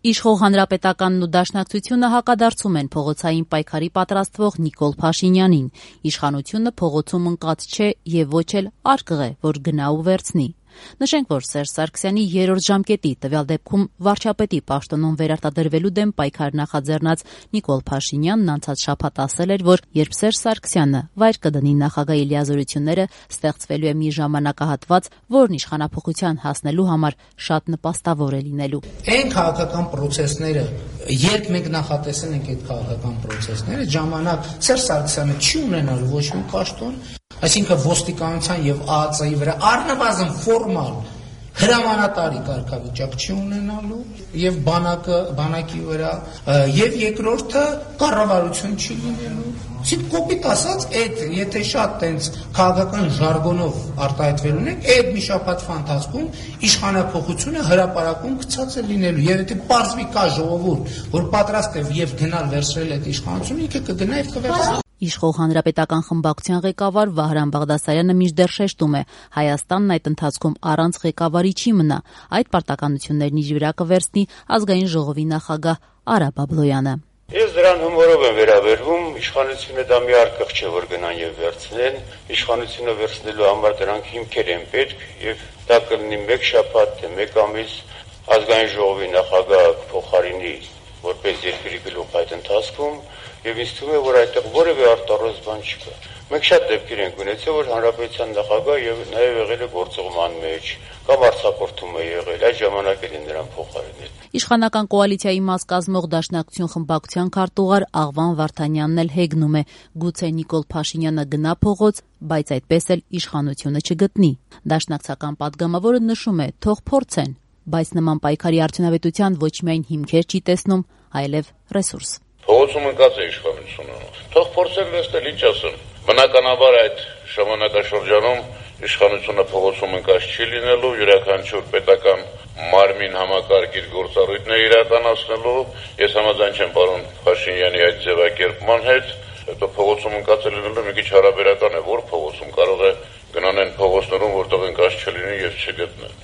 Իշխող հանրապետականն ու դաշնակցությունը հակադարձում են փողոցային պայքարի պատրաստվող Նիկոլ Փաշինյանին։ Իշխանությունը փողոցում ընկած չէ եւ ոչ էլ արկղ է, որ գնա ու վերցնի։ Նշենք, որ Սերժ Սարգսյանի երրորդ ժամկետի տվյալ դեպքում վարչապետի պաշտոնում վերարտադրվելու դեմ պայքար նախաձեռնած Նիկոլ Փաշինյանն անցած շաբաթ ասել էր, որ երբ Սերժ Սարգսյանը վայր կդնի նախագահի լիազորությունները, ստեղծվելու է մի ժամանակահատված, որն իշխանափոխության հասնելու համար շատ նպաստավոր է լինելու։ Այն քաղաքական process-ները, երբ մենք նախատեսել ենք այդ քաղաքական process-ները, ժամանակ Սերժ Սարգսյանը չի ունենալու ոչ մի պաշտոն, այսինքն ոստիկանության եւ ԱԱԾ-ի վրա առնվազն ֆորմալ հրամանատարի կարգավիճակ չի ունենալու եւ բանակի վրա եւ երկրորդը կառավարություն չի լինելու։ Իսկ կոպիտ ասած, եթե շատ տենց քաղաքական ժարգոնով արտահայտվելուն եք, այդ մի շաբաթվա ընթացքում իշխանափոխությունը հրապարակում գցած է լինելու եւ եթե պարզվի կա ժողովուրդ, որ պատրաստ է եւ գնալ վերցրել այդ իշխանությունը, ինքը կգնա եւ կվերցնի։ Իշխող հանրապետական խմբակցության ղեկավար Վահրամ Բաղդասարյանը մինչդեռ շեշտում է, Հայաստանն այդ ընթացքում առանց ղեկավարի չի մնա, այդ պարտականություններն իր վրա կվերցնի ազգային ժողովի նախագահ Արա Բաբլոյանը։ Ես դրան հումորով եմ վերաբերվում, իշխանությունը դա մի արկղ չէ, որ գնան եւ վերցնեն, իշխանությունը վերցնելու համար դրանք հիմքեր են պետք եւ դա կլինի մեկ շաբաթ, թե մեկ ամիս ազգային ժողովի նախագահ փոխարինի որպես երկրի գլուխ այդ ընթացքում եւ ինձ թվում է, որ այդտեղ որևէ արտարոց բան չկա։ Մենք շատ դեպքեր ենք ունեցել, որ հանրապետության նախագահ եւ նաեւ եղել է գործողման մեջ կամ արձակուրդում է եղել, այդ ժամանակ էլ նրան փոխարինել։ Իշխանական կոալիցիայի մաս կազմող Դաշնակցություն խմբակցության քարտուղար Աղվան Վարդանյանն էլ հեգնում է, գուցե Նիկոլ Փաշինյանը գնա փողոց, բայց այդպես էլ իշխանությունը չգտնի։ Դաշնակցական падգամավորը նշում է, թող փորձեն, բայց նման պայքարի արդյունավետության ոչ միայն հիմքեր չի տեսնում, այլև ռեսուրս։ Փողոցում ընկած է իշխանությունը։ Թող փորձեն վերցնել, ինչ ասեմ։ Բնականաբար այդ ժամանակաշրջանում իշխանությունը փողոցում ընկած չի լինելու, յուրաքանչյուր պետական մարմին համակարգ իր գործառույթն է իրականացնելու։ Ես համաձայն չեմ պարոն Փաշինյանի այդ ձևակերպման հետ, հետո փողոցում ընկած լինելու մի քիչ հարաբերական է, որ փողոցում կարող է գնանեն փողոցներում, որտեղ ընկած չլինի եւ չգտնեն։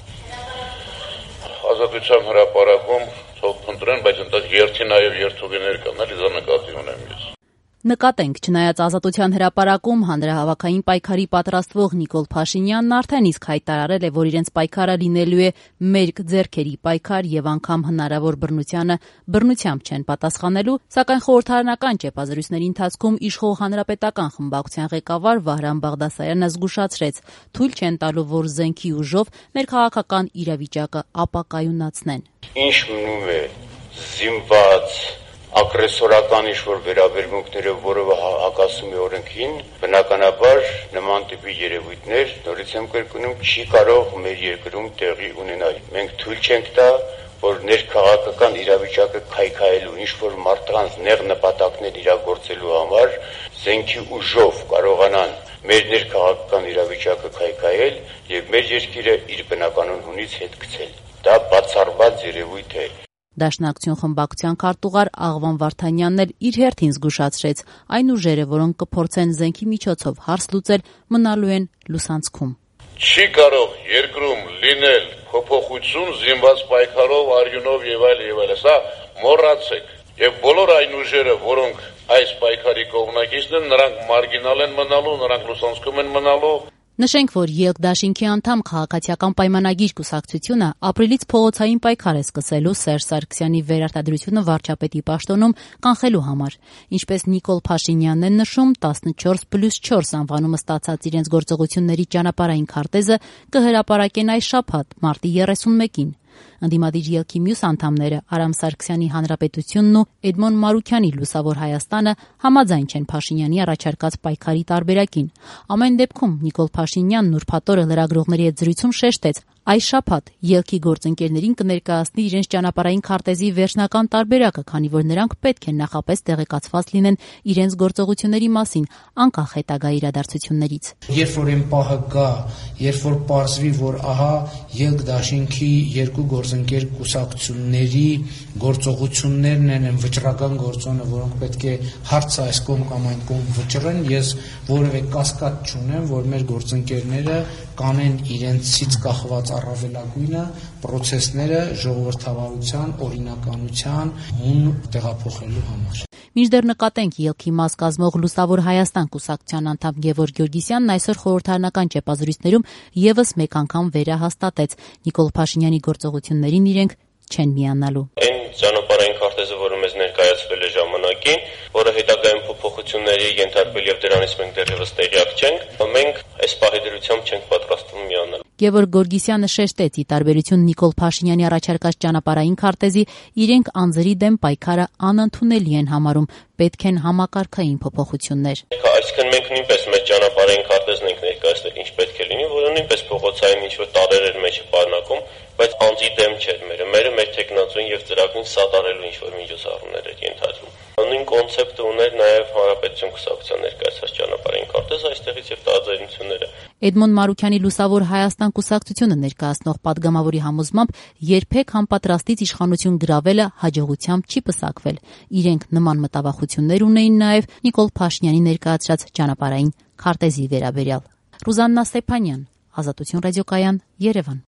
Ազատության հրապարակում թող փնտրեն, բայց ընդ երթի նաև երթուղիներ կան, դա նկատի ունեմ ես։ Նկատենք, չնայած Ազատության հրապարակում հանրահավաքային պայքարի պատրաստվող Նիկոլ Փաշինյանն արդեն իսկ հայտարարել է, որ իրենց պայքարը լինելու է մերկ ձեռքերի պայքար եւ անգամ հնարավոր բռնությանը բռնությամբ չեն պատասխանելու, սակայն խորհրդարանական ճեպազրույցների ընթացքում իշխող հանրապետական խմբակցության ղեկավար Վահրամ Բաղդասարյանը զգուշացրեց, թույլ չեն տալու, որ զենքի ուժով ներքաղաքական իրավիճակը ապակայունացնեն։ Ինչ մնում է զինված ագրեսորական ինչ-որ վերաբերմունքները, որը հակասում է օրենքին, բնականաբար նման տիպի երևույթներ, նորից եմ կրկնում, չի կարող մեր երկրում տեղի ունենալ։ Մենք թույլ չենք տա, որ ներքաղաքական իրավիճակը քայքայելու, ինչ-որ մարդկանց նեղ նպատակներ իրագործելու համար զենքի ուժով կարողանան մեր ներքաղաքական իրավիճակը քայքայել եւ մեր երկիրը իր բնականon հունից հետ գցել։ Դա բացառված երևույթ է։ Դաշնակցություն խմբակցության քարտուղար Աղվան Վարդանյանն էլ իր հերթին զգուշացրեց, այն ուժերը, որոնք կփորձեն զենքի միջոցով հարց լուծել, մնալու են լուսանցքում։ Չի կարող երկրում լինել փոփոխություն զինված պայքարով, արյունով եւ այլ, սա մոռացեք։ Եվ բոլոր այն ուժերը, որոնք այս պայքարի կողմնակիցն են, նրանք մարգինալ են մնալու, նրանք լուսանցքում են մնալու։ Նշենք, որ ԵԼԿ դաշինքի անդամ Քաղաքացիական պայմանագիր կուսակցությունը ապրիլից փողոցային պայքար է սկսելու Սերժ Սարգսյանի վերարտադրությունը վարչապետի պաշտոնում կանխելու համար։ Ինչպես Նիկոլ Փաշինյանն է նշում, 14+4 անվանումը ստացած իրենց գործողությունների ճանապարհային քարտեզը կհրապարակեն այս շաբաթ, մարտի 31-ին։ Ընդդիմադիր ԵԼԿ-ի մյուս անդամները Արամ Սարգսյանի Հանրապետությունն ու Էդմոն Մարուքյանի Լուսավոր Հայաստանը համաձայն չեն Փաշինյանի առաջարկած պայքարի տարբերակին։ Ամեն դեպքում Նիկոլ Փաշինյանն ուրբաթ օրը լրագրողների հետ զրույցում շեշտեց, այս շաբաթ ԵԼԿ-ի գործընկերներին կներկայացնի իրենց ճանապարհային քարտեզի վերջնական տարբերակը, քանի որ նրանք պետք է նախապես տեղեկացված լինեն իրենց գործողությունների մասին, անկախ հետագա իրադարձություններից։ Երբ որ այն պահը գա, երբ որ պարզվի, որ ահա ԵԼԿ դաշինքի երկու գործընկեր կուսակցությունների գործողություններն են վճռական գործոնը, որոնք պետք է հարցը այս կողմ կամ այն կողմ վճռեն, ես որևէ կասկած չունեմ, որ մեր գործընկերները կանեն իրենցից կախված առավելագույնը պրոցեսները ժողովրդավարության, օրինականության հուն տեղափոխելու համար։ Մինչդեռ նկատենք ելքի մաս կազմող Լուսավոր Հայաստան կուսակցության անդամ Գևորգ Գյորգիսյանն այսօր խորհրդարանական ճեպազրույցներում եւս մեկ անգամ վերահաստատեց Նիկոլ Փաշինյանի գործողություններին իրենք չեն միանալու։ Այն ճանապարհային քարտեզը, որը մեզ ներկայացվել է ժամանակին, որը հետագայում փոփոխությունների ենթարկվել եւ դրանից մենք դեռևս տեղյակ չենք, մենք այս պահի դրությամբ չենք պատրաստվում միանալ։ Գևորգ Գորգիսյանը շեշտեց՝ ի տարբերություն Նիկոլ Փաշինյանի առաջարկած ճանապարհային քարտեզի, իրենք անձերի դեմ պայքարը անընդունելի են համարում, պետք են համակարգային փոփոխություններ։ Այսինքն մենք նույնպես մեր ճանապարհային քարտեզն ենք ներկայացնել ինչ պետք է լինի, որը նույնպես փողոցային ինչ-որ տարրեր մեջ է պարունակում, բայց անձի դեմ չէր մերը մեր տեխնացուին եւ ծրագրին սատարելու ինչ-որ միջոցառումներ էր ենթադրում։ Նույն կոնցեպտը ուներ նաեւ Հանրապետություն կուսակցության ներկայացած ճանապարհային քարտեզը, այստեղից եւ տարաձայնությունները։ Էդմոն Մարուքյանի Լուսավոր Հայաստան կուսակցությունը ներկայացնող падգամավորի համոզմամբ երբեք համապատրաստից իշխանություն գրավելը հաջողությամբ չի պսակվել։ Իրենք նման մտավախություններ ունեին նաեւ Նիկոլ Փաշինյանի ներկայացրած ճանապարհային քարտեզի վերաբերյալ։ Ռուզաննա Ստեփանյան, Ազատություն ռադիոկայան, Երևան։